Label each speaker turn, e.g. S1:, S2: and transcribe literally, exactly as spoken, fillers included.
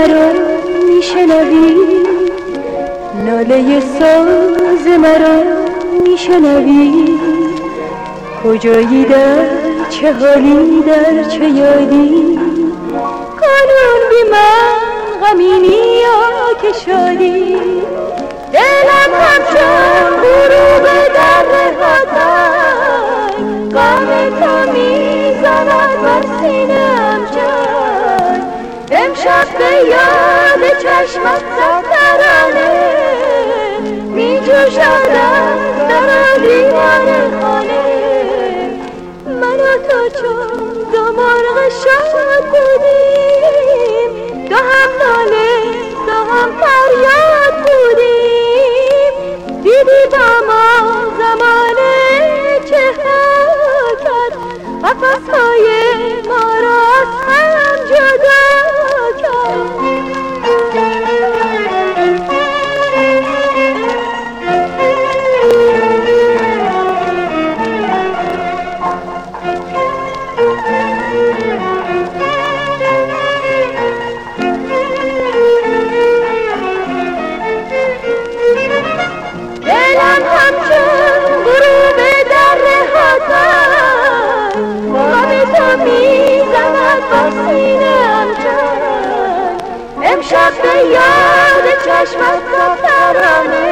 S1: مرا میشنوی؟ ناله ساز مرا میشنوی؟ کجایی، در چه حالی، در چه یادی؟ قانون بی من غمینی یا که شادی؟ دلم همچون غروب در رهاتای غم تو میزند بر سینه‌ام جای. امشب به یاد چشمت زفترانه میجوشد از در دیوان خانه. من و تو چون دو مرغ شاد بودیم، دو هم ناله دو هم فریاد بودیم. دیدی با ما زمانه چه کرد، قفس‌های ما را از هم جدا کرد. دلم همچون غروب در رهاتای غم تو میزند با سینه‌ام جان. امشب به یاد چشمت زفترانه